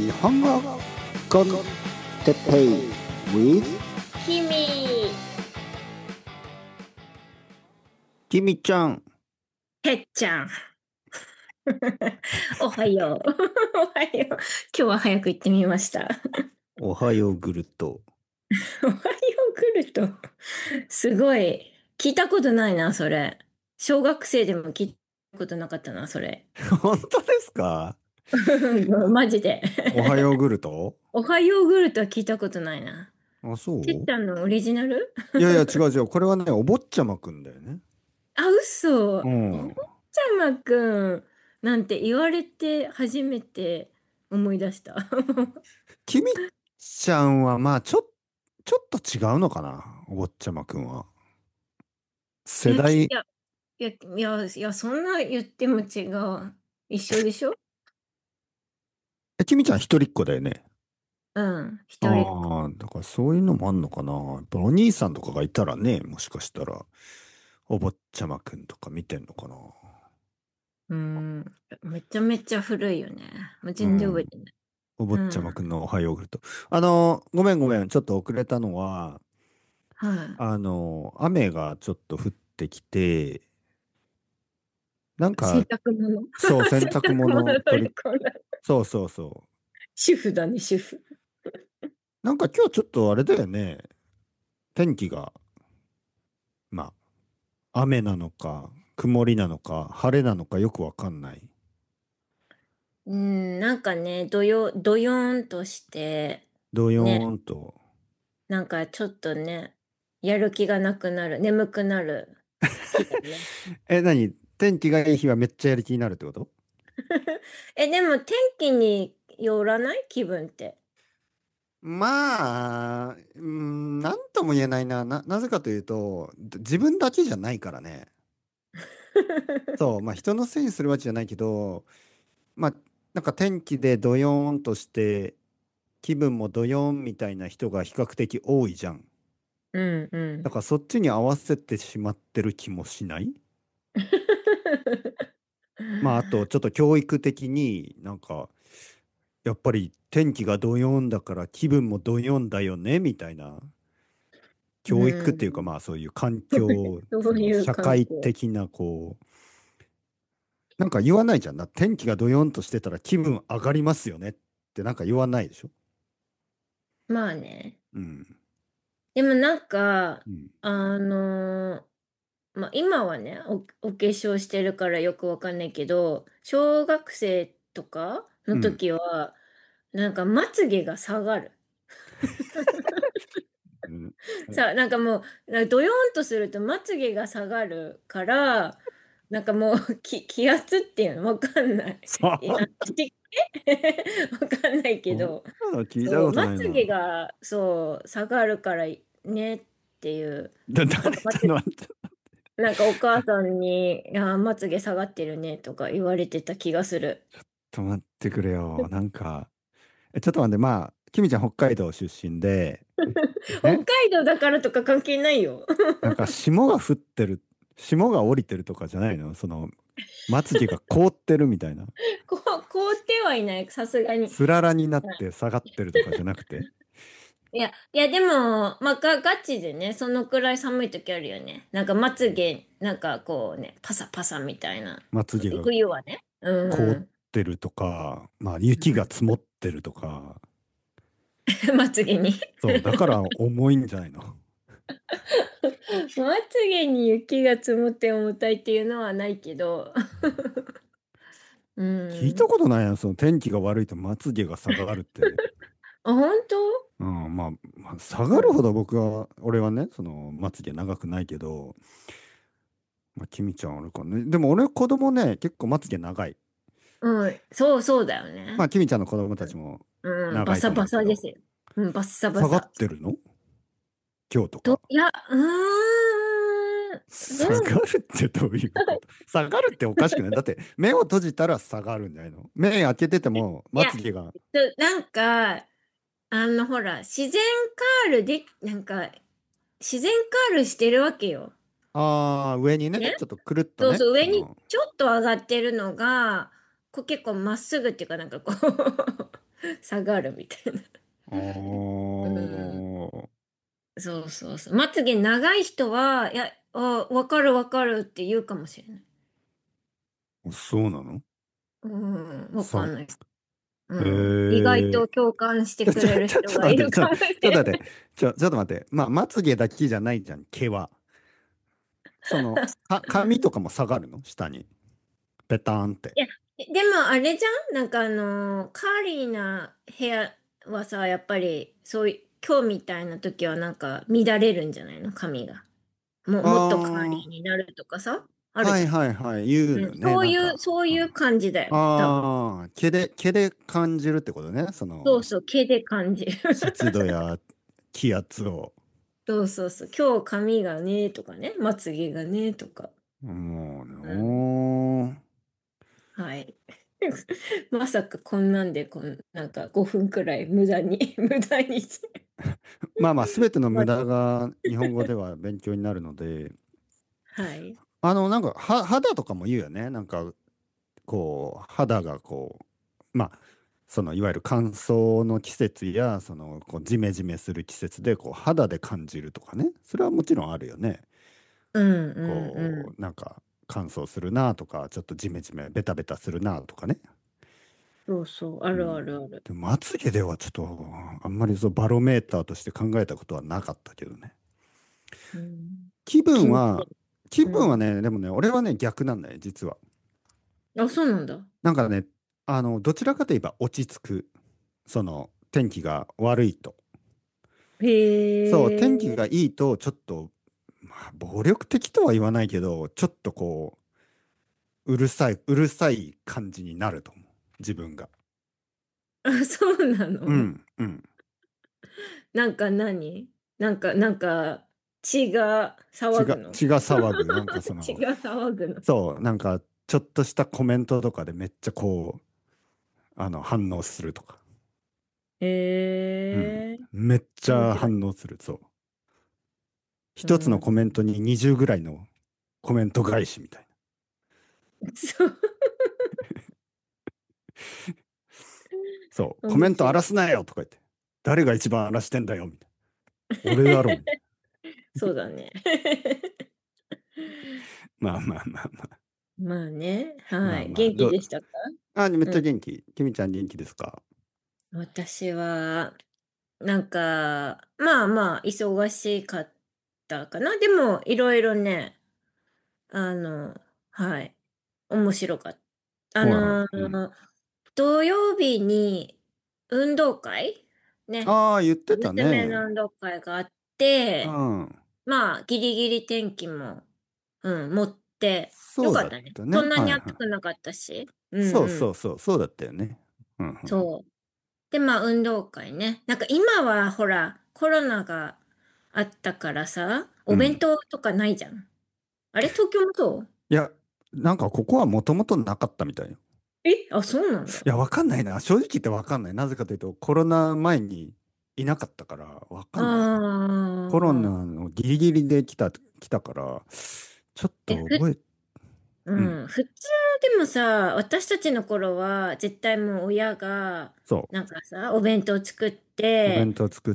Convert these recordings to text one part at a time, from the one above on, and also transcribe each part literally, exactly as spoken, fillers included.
日本語コンテッペイ with ひみきみちゃん。 てっちゃんおはようおはよう今日は早く行ってみましたおはようグルト。 おはようグルトすごい聞いたことないなそれ。小学生でも聞いたことなかったなそれ本当ですか？ マジでおはようグルトおはようグルトは聞いたことないな。 あ、そうてっちゃんのオリジナルいやいや、違う違う。これはね、お坊ちゃまくんだよね。 あ、嘘。 うおん。 坊ちゃまくんなんて言われて初めて思い出したきみちゃんは、まあ、ちょ、ちょっと違うのかな、お坊ちゃまくんは。 いや、きい世代、 や、いや、いや、いや、そんな言っても違う。一緒でしょ？ え、きみちゃん一人っ子だよね。 うん、一人っ子。 ああ、だからそういうのもあんのかな。やっぱお兄さんとかがいたらね、もしかしたら、お坊ちゃまくんとか見てんのかな。 うん、めちゃめちゃ古いよね。もう全然覚えうん。 てない。 お坊ちゃまうん、 くんのおはヨーグルト。あの、ごめんごめん、ちょっと遅れたのは、 はあの、雨がちょっと降ってきて、なんい。洗か、 濯物そう、洗洗濯濯物取物取り、 り込んだ。 そうそうそう。 主婦だね、主婦。 なんか今日ちょっとあれだよね。天気が、まあ、雨なのか、曇りなのか、晴れなのかよくわかんない。 うん、なんかね、どよ、どよーんとして、 どよね、 ーんと。 なんかちょっとね、やる気がなくなる、眠くなる日だね。 え、何天気がいい日はめっちゃやる気になるってこと？ え、でも天気によらない気分って。 まあ、うーん、なんとも言えないな。な、なぜかというと、自分だけじゃないからね。そう、まあ人のせいにするわけじゃないけど、まあ、なんか天気でドヨーンとして、気分もドヨーンみたいな人が比較的多いじゃん。 うんうん。 だからそっちに合わせてしまってる気もしない？まあ、あと、ちょっと教育的になんか、やっぱり天気がドヨーンだから気分もドヨーンだよね、みたいな。 う教育っていうか、 ん。 まあそういう環境、そのそういう社会関係。 的なこう、なんか言わないじゃんな。天気がドヨーンとしてたら気分上がりますよねってなんか言わないでしょ。 まあね。 うん。 でもなんか、 うん。 あのーまあ今はね、お、お化粧してるからよくわかんないけど、小学生とかのうん。 時は、なんかまつげが下がる。 うん。 さあ、なんかもう、なんかドヨーンとするとまつげが下がるから、なんかもう気、気圧っていうのわかんない。 さいや、 あ、 湿気わかんないけそんど、 なの聞いたそう、 ことまつげないな。 が、そう、下がるからねっていう、 だ、 なん誰かまつ、 との、 なんかお母さんに、あー、まつげ下がってるねとか言われてた気がする。 止まってくれよ。なんか、え、ちょっと待って、まあ、きみちゃん北海道出身で、 北ね、 海道だからとか関係ないよ。 なんか霜が降ってる、霜が降りてるとかじゃないの？その、まつげが凍ってるみたいな。 こう、凍ってはいない、さすがに。 つららになって下がってるとかじゃなくて、 いや、いや、でも、まあ、が、ガチでね、そのくらい寒い時あるよね。なんか、まつげ、なんかこうね、パサパサみたいな。 まつげが冬はね。 凍っうん。 てるとか、まあ、雪が積もってるとか、 まつげにそう、だから重いんじゃないの？ まつげに雪が積もって重たいっていうのはないけど。う聞いたん。 ことないやん、その天気が悪いとまつげが下がるって。 あ、本当？ うん、まあ、まあ下がうん。 るほど僕は、俺はね、その、まつげ長くないけど、まあ、きみちゃんあるかね。でも俺子供ね、結構まつげ長い。 うん。そうそうだよまあ、 ね。 きみちゃんの子供たちもうん。バ長いとサバ思うけど、 サですよ。うん。バッサバ下がっサ。 てるの？今日とと、 か。 いや、うーん。ど下がう？ るってどういうこと？下がるっておかしくない？だって目を閉じたら下がるんじゃないの？目開けててもいや、 まつげが、 となんか、あの、ほら、自然カールで、なんか、自然カールしてるわけよ。 ああ、上にね、 ね。 ちょっとくるっとね、 そうそう、上にその、 ちょっと上がってるのが、こう結構まっすぐっていうかなんかこう下がるみたいな。 あうん。 ーそうそうそう。まつげ長い人は、いや、あ、わかるわかるって言うかもしれない。 そうなの？ うん、わかさ、 んない。 へうん。意外え。 と共感してちょ、ちょ、 くれるちょ、ち人ょっと待って、ちょ、 がいるかもしちょっとれない。 待って、ちょ、ちょっと待って。まあ、まつげだけじゃないじゃん、毛は。その、か、髪とかも下がるの下に。ペターンって。 いや、でもあれじゃんなんかあのーカーリーなヘアはさ、やっぱり、そういう、今日みたいな時はなんか乱れるんじゃないの髪が。も、もっとカーリああ、 ーになるとかさ、あるはいじゃん。 はいはい、言ううん、 のね、 そういう、 なんか。 そううん、 いう感じだよ、多分。 ああ、毛で、毛で感じるってことね。その、しそうそう、毛で感じる。 湿度や気圧を。 そうそうそう、今日髪がねとかね、まつげがねとか。 もううん、 のはい。まさかこんなんでこん、なんかごふんくらい無駄に、無駄に。 まあまあ、すべての無ま駄が日本語では勉強になるので、 はい。 あの、なんか、は、肌とかも言うよね。なんか、こう、肌がこう、まあ、その、いわゆる乾燥の季節や、その、こう、ジメジメする季節で、こう、肌で感じるとかね。それはもちろんあるよね。 うんうんうん。 こう、なんか、乾燥するなとか、ちょっとジメジメ、ベタベタするなとかね。 そうそう、あるあうん。 るある。 でも、まつげではちょっと、あんまりそう、バロメーターとして考えたことはなかったけどね。 うん。 気気にし分は、 て気る。うん。 分はね、でもね、俺はね、逆なんだよ、実は。 あ、そうなんだ。 なんかね、あの、どちらかといえば落ち着く。その、天気が悪いと。そう、天気がへえ。 いいと、ちょっと、まあ、暴力的とは言わないけど、ちょっとこう、うるさい、うるさい感じになると思う。自分が。 あ、そうなの？ うん、うん。 なんか何なんか、なんか、血が血が、 騒ぐの？ 血が騒ぐ。なんかその、 血が騒ぐの？ そう、なんか、ちょっとしたコメントとかでめっちゃこう、あの、反応するとか。うん。 へえ。 めっちゃ面白い。 反応する。そう。一つのうん。 コメントににじゅうぐらいのコメント返しみたいな。 そう。 そう、コメント荒ら面白い。 すなよとか言って。誰が一番荒らしてんだよみたいな。俺だろみたいそうだね。 な。まあまあまあまあ。 まあね。はい。 まあまあ。 元気どう、 でしたか？ あ、めっちうん。 ゃ元気。きみちゃん元気ですか？ 私は、なんか、まあまあ、忙しかったかな。でも、いろいろね、あの、はい。面白かった。あはいはい。 のうん。 ー、土曜日に運動会ね。 ああ、言ってたね。 娘の運動会があっうて、 ん。 まあ、ギリギリ天気も、うん、持って、よそうだっかったね。 たね。 そんなにはいはい。 暑くなかったし。うんそううん。 そうそう。そうだったよね。うんうん。 そう。で、まあ、運動会ね。なんか今は、ほら、コロナがあったからさ、お弁うん。 当とかないじゃん。あれ東京もそう？ いや、なんかここはもともとなかったみたいよ。 え、あ、そうなんだ。 いや、わかんないな。正直言ってわかんない。なぜかというと、コロナ前にいなかったから、わかあんないな。コロナあ。 のギリギリで来た、来たから、ちょっえ、ふ、 と覚え、うん、 うん、普通でもさ、私たちの頃は絶対もう親がそなんかさ、お弁当作っう、おて、 弁当作って、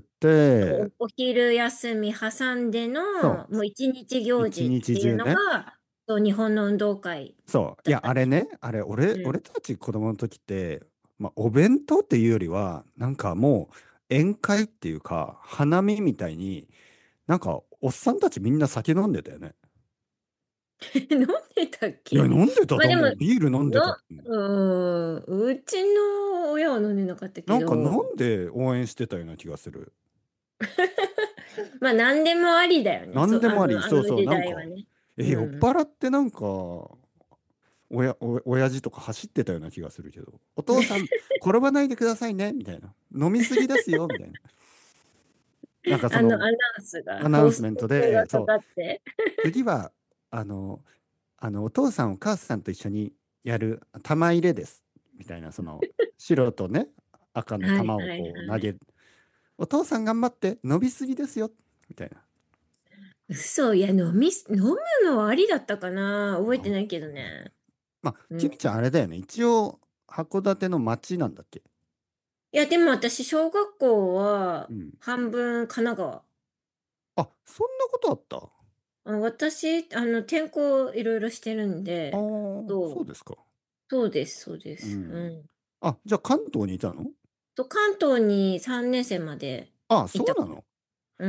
お、お昼休み挟んでそのもう一日う、 行事一日っていうの中ね、 が、そう日本の運動会そう、いや、 だったね。 あれね、あれ、俺、 うん。 俺たち子供の時って、まあ、お弁当っていうよりは、なんかもう、宴会っていうか、花見みたいに、なんか、おっさんたちみんな酒飲んでたよね。 飲んでたっいや、 け？ 飲んでたまあでも、 と思う。ビール飲んでたの、 と思う。 うーん、うちの親は飲んでなかったけなんか飲ど、 んで応援してたような気がする。 まあ何でもありだよね。そう、あの、 なんでもあり、そうそう、 あの時なんか、 代はね。 え、酔っうん。 払ってなんか、おや、お、親父とか走ってたような気がするけど、お父さん、転ばないでくださいね、みたいな。飲みすぎですよ、みたいな。なんかそあの、アの、 ナウンスが、 アナウンスメン放送トで、 がかそう、 かって。 次は、あの、あの、お父さん、お母さんと一緒にやる玉入れです。みたいな、その、白とね、赤の玉をはいはいはい。 こう投げる。お父さん頑張って、伸びすぎですよ、みたいな。 嘘、いや、飲みす、飲むのはありだったかな覚えてないけどね。 まあ、 うん。 きみちゃんあれだよね。一応、函館の町なんだっけ？ いや、でも私、小学校はうん。 半分神奈川。 あ、そんなことあった？ あ、私、あの、転校いろいろしてるんああで、 ー、 そう、 そうですか。 そうです、そうです。ううん。 ん。 あ、じゃあ関東にいたの？ と、関東にさんねん生まであ、 いたから。 そうなの？ うん。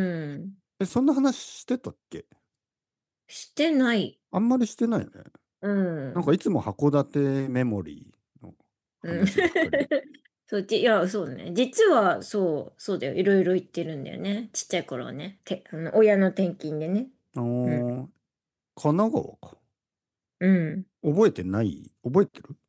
え、そんな話してたっけ？ してない。 あんまりしてないよね。 うん。 なんかいつも函館メモリーのうん。 話ばっかり。 そう、じいや、そうね。実は、そう、そうだよ。いろいろ言ってるんだよね。ちっちゃい頃はね。て、あの、親の転勤でね。 あうん。 ー、神奈川か。 うん。 覚えてない？覚えてる？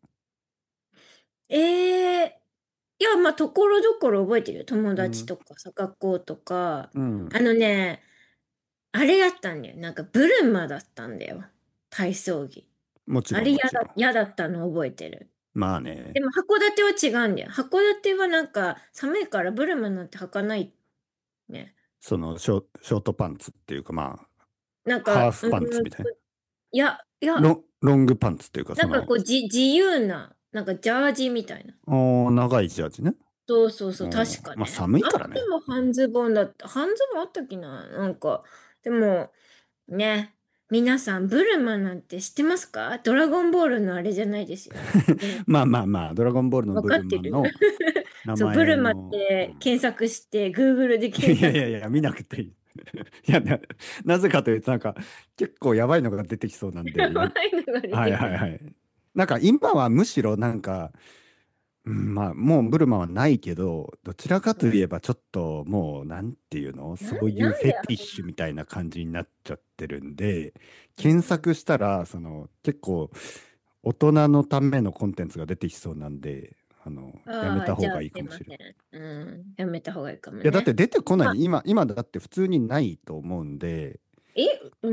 ええ、いや、まあ、ところどころ覚えてるよ。友うん。 達とかさ、学校とか。 うん。 あのね、あれだったんだよ。なんか、ブルマだったんだよ。体操着。 もちろあれ嫌だ、 んもちろん。 嫌だったの覚えてる。 まあね。 でも、函館は違うんだよ。函館はなんか、寒いからブルマなんて履かないね。 そのショ、ショートパンツっていうかまあ、 なんか、うハーフパンツーん、 みたいな。 いや、いや、 ロン、ロングパンツっていうかその、 なんかこう、じ、自由な、なんかジャージみたいな。 おー、長いジャージね。 そうそうそう、 おー、まあ確かね。あって寒いからね。 も半ズボンだった。半ズボンあったっけな、なんか。でも、ね、皆さん、ブルマなんて知ってますか？ドラゴンボールのあれじゃないですよ。ね、 まあまあまあ、ドラゴンボールのわブルかってる？ マの名そう、ブルマっ前の、うてん。 検索して、Google でい検索。 やいやいや、見なくていい。いや、な、なぜかというと、なんか、結構やばいのが出てきそうなんで、や、 やばいのが出はいてくる。 はいはい。なんか今はむしろなんか、うん、まあもうブルマはないけど、どちらかといえばちょっともうなんていうの、 な、 そういうなんであフェティッんな、 シュみたいな感じになっちゃってるんで、検うん。 索したら、その結構大人のためのコンテンツが出てきそうなんで、あの、やめああ、 た方がじゃあすいいかもしれない。 いません。うん。やめた方がいいかもいや、だってね。 出てこなあ、 い。今、今だって普通にないと思うんで、 え、うん。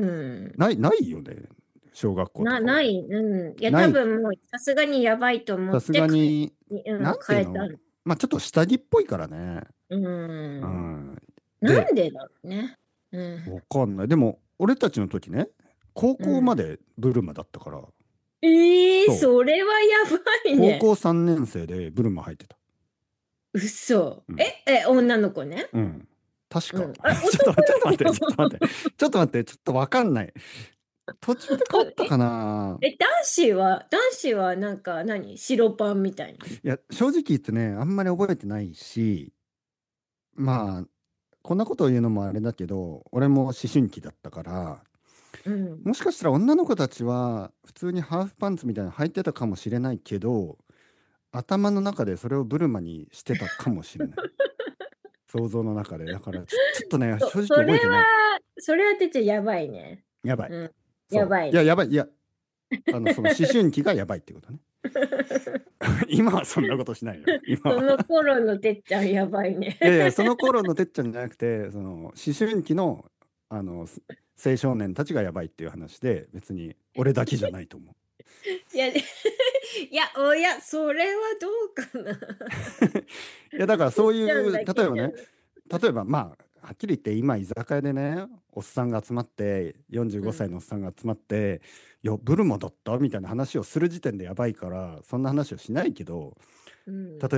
ない、ないよね。小学校とな、 かは。 ない、うん。いや、 ない。 多分もう、さすがにやばいと思さすって変がに、 え、うん、 なんていうの、 変えたの。 まあちょっと下着っぽいからね。 うん。 うん。で、 なんでだろうね。うん。 わかんない。でも、俺たちの時ね、高うん。 校までブルマだったから、 ええー、 そう、 それはやばいね。 高校さんねん生でブルマ入ってた。 嘘。え、 うん。 え、女の子ね。 うん。確か。 うん。あ、 ちょっと待って、ちょっと待って、ちょっと男の子。 待って、ちょっと待って、ちょっとわかんない。途中で変わったかな？ え、男子は、男子はなんか何、白パンみたいな。 いや、正直言ってね、あんまり覚えてないし、まあ、こんなことを言うのもあれだけど、俺も思春期だったから、 うん。 もしかしたら女の子たちは普通にハーフパンツみたいなの履いてたかもしれないけど、頭の中でそれをブルマにしてたかもしれない。想像の中で。だからちょ、ちょっとね、 そ、 正直それ覚えてない。 は、それはてっちゃんやばいね。 やばい。 うん。やそう。いや、 ばいね。 やばい。いや、あの、その思春期がやばいってことね。今はそんなことしないよ。今そのは。 頃のてっちゃんやばいね。 いやいや、その頃のてっちゃんじゃなくて、その思春期の、あの、す青少年たちがやばいっていう話で、別に俺だけじゃないと思う。 いや、でいや、おや、それはどうかな。 いや、だからそういてっちゃんう、 だけ例えばね、 じゃない。 例えばまあ、はっきり言って今居酒屋でね、おっさんが集まって、45 うん。 歳のおっさんが集まって、いや、ブルマだったみたいな話をする時点でやばいから、そんな話をしないけど、 うん。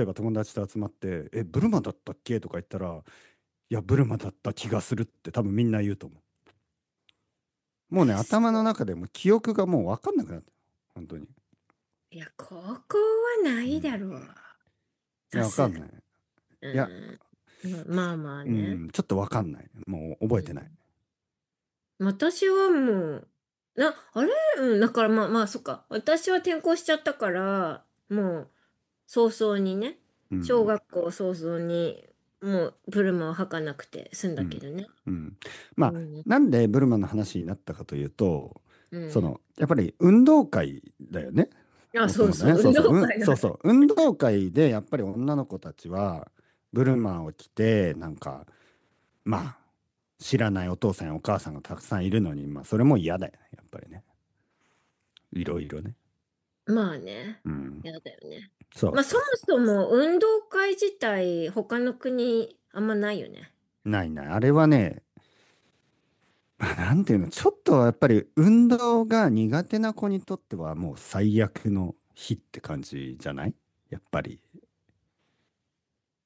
例えば友達と集まって、え、ブルマだったっけとか言ったら、いや、ブルマだった気がするって多分みんな言うと思う。もうね、 嘘。 頭の中でもう記憶がもう分かんなくなった。本当に。 いや、高校はないうん。 だろう。 いや、 さすが。 分かんない。いや、 うん。ままあまあね。 うん、ちょっと分かんない。もう覚えてない。 うん。私はもう、な、あれ、うん、だからまあまあ、そっか。私は転校しちゃったから、もう、早々にね、小うん。 学校早々に、もう、ブルマを履かなくて済んうん。 だけどね。 うん。まあ、 うん。 なんでブルマの話になったかというと、 うん。 その、やっぱり運動会だよね。 あ、そうそう、 もともとね。そ運うそう。うん、 動会の話。 そうそう。運動会でやっぱり女の子たちは、ブルマを着て、なんか、まあ、知らないお父さんやお母さんがたくさんいるのに、まあ、それも嫌だよね。やっぱりね。いろいろね。 まあね。 うん。 やだよね。 そうまあ、そもそうそそも運動会自体、他の国、あんまないよね。 う。ないない。あれはね、まあ、なんていうの、ちょっとやっぱり運動が苦手な子にとってはもう最悪の日って感じじゃない？やっぱり。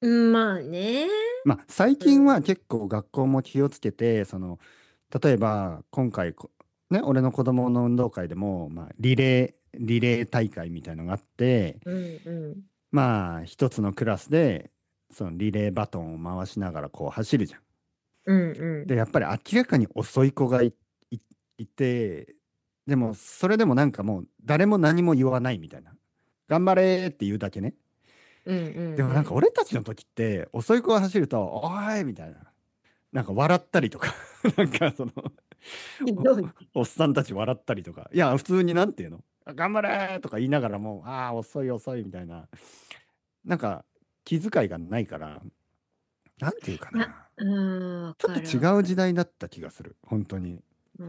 うん、まあね。 まあ、最うん。 近は結構学校も気をつけて、その、例えば今回こ、ね、俺の子供の運動会でも、まあ、リレー、リレー大会みたいのがあって、 うんうん。 まあ、一つのクラスで、そのリレーバトンを回しながらこう走るじゃん。 うんうん。 で、やっぱり明らかに遅い子がい、い、いて、でも、それでもなんかもう誰も何も言わないみたいな。頑張れーって言うだけね。 うんうんでもなんかうん。 俺たちの時って遅い子が走ると、おーいみたいな。なんか笑ったりとかなんかそのひどい。 お、おっさんたち笑ったりとか。いや、普通になんていうの、あ頑張れーとか言いながらも、ああ、遅い遅いみたいな。なんか気遣いがないから、なんていうかいや、 な。 うん、わちょっとかるわかる。 違う時代だった気がする。本当に。 うん。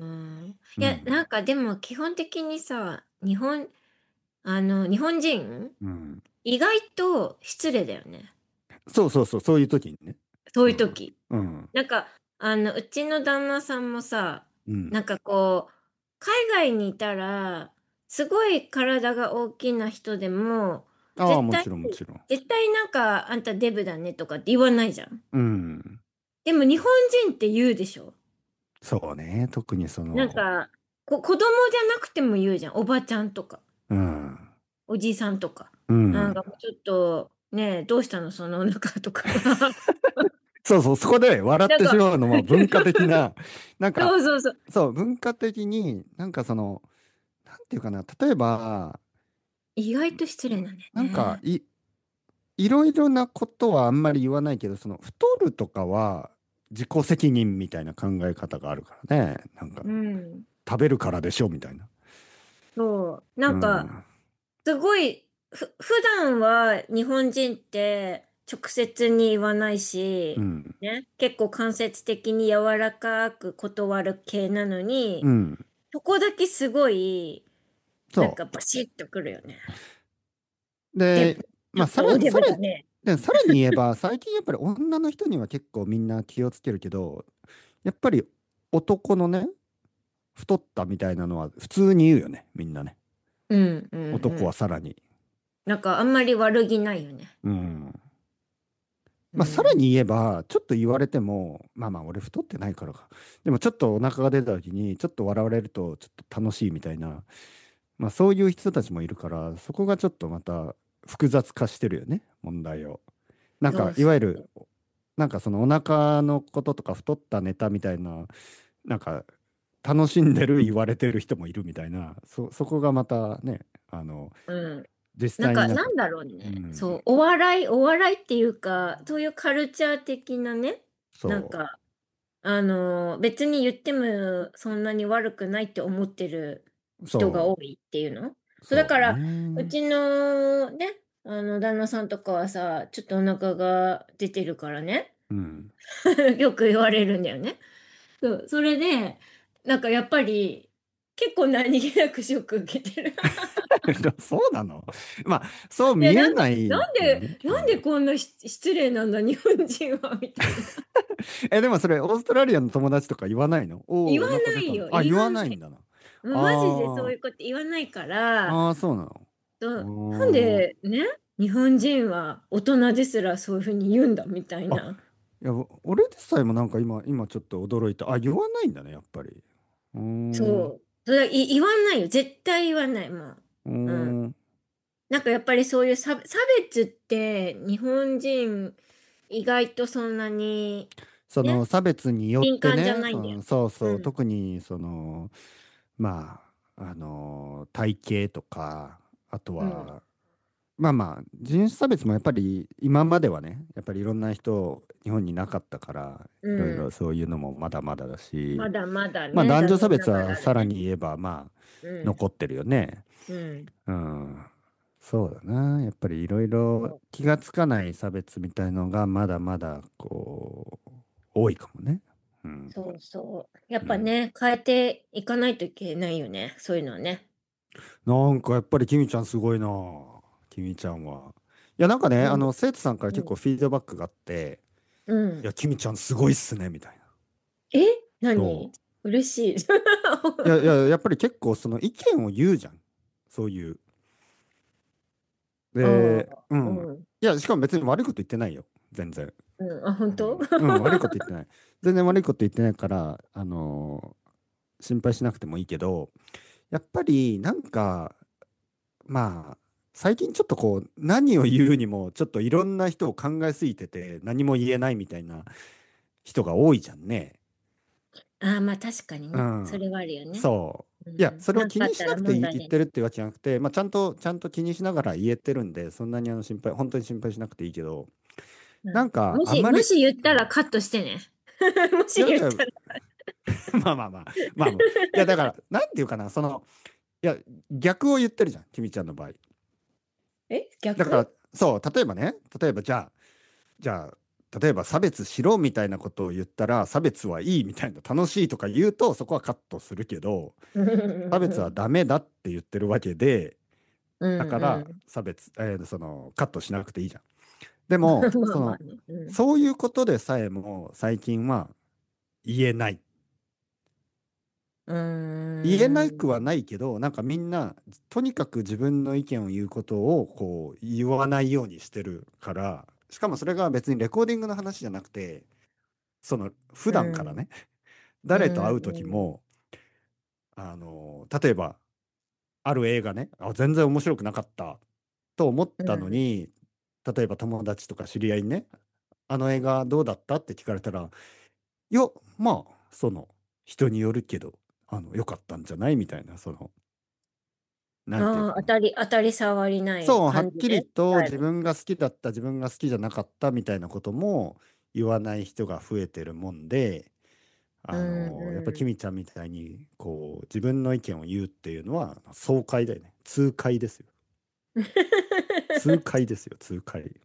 いや、なうん。 んかでも基本的にさ、日本、あの、日本人、 うん。 意外と失礼だよね。 そうそうそう、そういう時にね。 そううん。 いう時。 うん。 なんか、あの、うちの旦那さんもさ、 うん。 なんかこう、海外にいたら、すごい体が大きな人でも、 ああ、 絶対、 もちろんもちろん。 絶対なんか、あんたデブだねとかって言わないじゃん。 うん。 でも日本人って言うでしょ。 そうね。特にその、 なんか、こ、子供じゃなくても言うじゃん。おばちゃんとか、 うん。 おじさんとか。 うん。 なんかもうちょっと、ねえ、どうしたのそのお腹とか。 そうそう、そこで笑っなんか、 てしまうのも文化的な、なんか、 そうそうそう。 そう、文化的になんかその、なんていうかな、例えば、 意外と失礼なんだよなんかね。 い、いろいろなことはあんまり言わないけど、その太るとかは自己責任みたいな考え方があるからね。なんかうん。 食べるからでしょみたいな。 そう。なうんか、 ん。 すごい、ふ、普段は日本人って直接に言わないし、 うん。 ね、結構間接的に柔らかく断る系なのに、 うん。 そこだけすごい、なんそかバシッとくるよね。 う。 で、 で、まあ、 ちょっさらに、 とおデさらに、 ブだね。 でさらに言えば、最近やっぱり女の人には結構みんな気をつけるけど、やっぱり男のね、太ったみたいなのは普通に言うよね、みんなね。 うんうんう男はん。 さらに。 なんかあんまり悪気ないよね。 うん。まあ、さらうん。 に言えば、ちょっと言われても、まあまあ、俺太ってないからか。でも、ちょっとお腹が出た時に、ちょっと笑われると、ちょっと楽しいみたいな、まあ、そういう人たちもいるから、そこがちょっとまた複雑化してるよね、問題を。なんか、 そういわゆる、 そう。 なんかそのお腹のこととか太ったネタみたいな、なんか、楽しんでる言われてる人もいるみたいな、そ、そこがまたね、あの、 うん。 実なんか、 際になんか、 なんだろううね。そう、 ん、 お笑い、お笑いっていうか、そういうカルチャー的なね、なんそか、あの、別に言ってもそんなに悪くないって思ってるう、 人が多そいっていうの。 う、 そう、だそうから、うね。 ちのね、あの、旦那さんとかはさ、ちょっとお腹が出てるからね、 うん。 よく言われるんだよね。そう、それで、なんかやっぱり、結構何気なくショック受けてる。 そうなの。まあ、そういや、 見えなんか、 ないなんで、 よね。うなんでん。 こんなし失礼なんだ、日本人は、みたいな。 え、でもそれ、オーストラリアの友達とか言わないの？おおー、 言わお腹出たの？ ないよ、 あ、言わ言わない。 ないんだな。 もうマジでそうあいうこと言わないかあ、 ら、 ああ、そうなの。 そうなんおー。 でね、日本人は大人ですらそういうふうに言うんだ、みたいあ、 な。 いや、俺でさえもなんか今、今ちょっと驚いた。あ、言わないんだね、やっぱり。うーん。うそう。それはい言わないよ。絶対言わない、もう。 ーうん。 ん。 なんかやっぱりそういう差、差別って日本人意外とそんなにね、 その差別によっ敏感じゃてね、 ないんだよ。 その、そうそう、 うん。 特にその、まあ、あの、体型とか、あとうん。 は、まあまあ、人種差別もやっぱり今まではね、やっぱりいろんな人、日本になかったから、 ういろいろん。 そういうのもまだまだだし、 まだまだまあね、 男女差別残念ながはさららあるね。 に言えば、まあ、 うん。 残ってるよね。 うん。 うん。そうだな。やっぱりいろいろそう。 気がつかない差別みたいのがまだまだ、こう、多いかもね。うん。 そうそう。やっうん。 ぱね、変えていかないといけないよね。そういうのはね。 なんかやっぱりキミちゃんすごいな。キミちゃんは。いや、なんかね、 うん。 あの、生徒さんからうん。 結構フィードバックがあって、 うん。 いや、キミちゃんすごいっすね、みたいな。 えそ何嬉しい。 う。いやいや、やっぱり結構その意見を言うじゃん。そういう。 あで、 あ、 うん。 うん。 いや、しかも別に悪いこと言ってないよ。 全然。 うん、あ、本当？ うん、うん、悪いこと言ってない。全然悪いこと言ってないから、あのー心配しなくてもいいけど、やっぱりなんか、まあ、最近ちょっとこう、何を言うにも、ちょっといろんな人を考えすぎてて、何も言えないみたいな人が多いじゃんね。 ああ、まあ確かにね。そうん。 れはあるよね。 そう。いや、 うん。 それをなん気にしなかあったらくてい言っ問題だよね。 てるってわけじゃなくて、まあ、ちゃんと、ちゃんと気にしながら言えてるんで、そんなにあの心配、本当に心配しなくていいけど、 うん。 なんか、 もし、 あんまり、 もし言っうん。 たらカットしてね。もいや、いや、 し言ったら。 まあまあまあ、まあまあ、いや、だから、なんていうかな、その、いや、逆を言ってるじゃん、君ちゃんの場合。 え、逆？ だから、そう、例えばね、例えばじゃあ、じゃあ、例えば差別しろみたいなことを言ったら、差別はいいみたいな、楽しいとか言うと、そこはカットするけど、 うん差別はうんダメだって言ってるわけで、 うん。 だからうん。 差別、えーその、カットしなくていいじゃん。でも、その、 まあまあね。うん。 そういうことでさえも最近は言えない。 う言えなーん。 くはないけど、なんかみんな、とにかく自分の意見を言うことをこう言わないようにしてるから、しかもそれが別にレコーディングの話じゃなくて、その普うん。 段からね、 う誰と会う時ん。 も、あの、例えば、ある映画ね、あ、全然面白くなかったと思ったのうん。 に、例えば友達とか知り合いにね、あの映画どうだったって聞かれたら、いや、まあ、その、人によるけど、あの、良かったんじゃないみたいな、その、なんていうああ、当かな。 たり、当たり障りないそう、はっきり感じでと自伝える。 分が好きだった、自分が好きじゃなかったみたいなことも言わない人が増えてるもんで、 うあの、やっぱんきみちゃんみたいに、こう、自分の意見を言うっていうのは、爽快だよね。痛快ですよ。 うん。 痛快ですよ、痛快。